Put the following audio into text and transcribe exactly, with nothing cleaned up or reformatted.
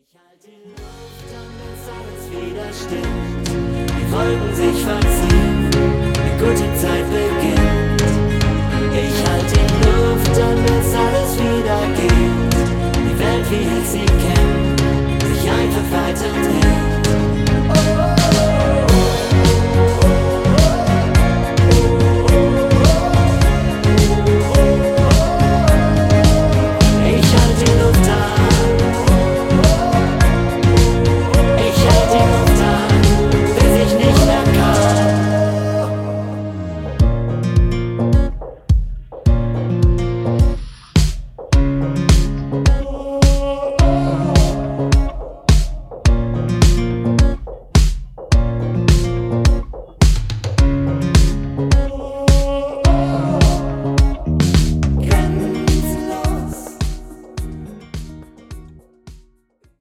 Ich halte die Luft an, bis alles wieder stimmt. Die Wolken sich verziehen, eine gute Zeit beginnt.